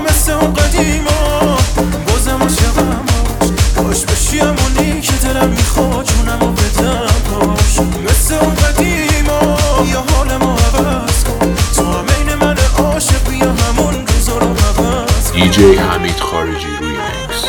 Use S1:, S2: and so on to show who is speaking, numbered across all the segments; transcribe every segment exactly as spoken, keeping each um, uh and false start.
S1: مثل اون قدیما بازم عاشقم باش بشی همونی که دلم میخواد جونمو بدم باش مثل اون قدیما یا حال ما عوض کن تو هم این من عاشق بیا همون روزا رو عوض کن.
S2: دی جی حمید خارجی ریمیکس.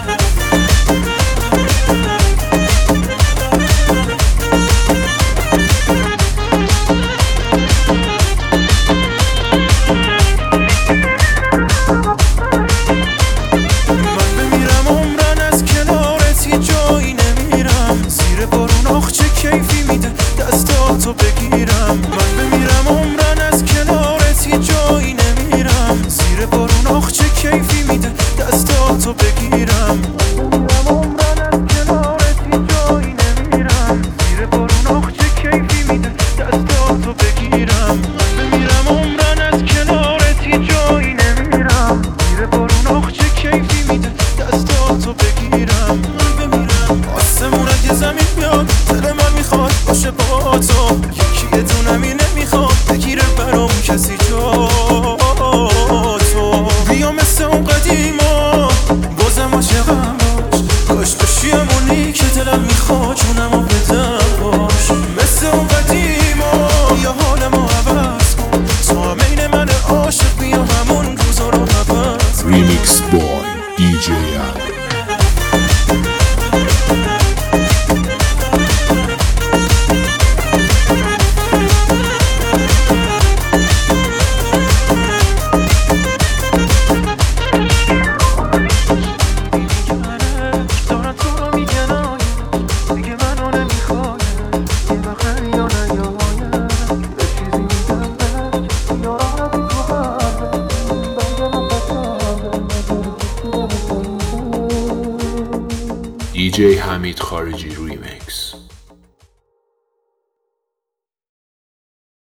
S1: تو بگیرم من بمیرم عمرن از کنارت یه جایی نمیرم زیر بارون آخ چه کیفی میده دستاتو بگیرم من بمیرم عمرن از کنارت یه جایی نمیرم زیر بارون آخ چه کیفی میده دستاتو بگیرم من بمیرم عمرن از کنارت یه جایی نمیرم زیر بارون آخ چه کیفی میده دستاتو بگیرم من بمیرم آسمون اگه زمین بیاد دل من میخواد باشه با تو یکی دونم اینه میخوام بگیره برام کسی جا تو بیا مثل اون قدیما بازم عاشقم باش کاش بشی همونی که دلم میخواد جونمو بدم باش مثل اون قدیما یا حال ما عوض کن تو هم این من عاشق بیا همون روزا رو عوض کن.
S2: ریمیکس بای دی جی دی جی حمید خارجی روی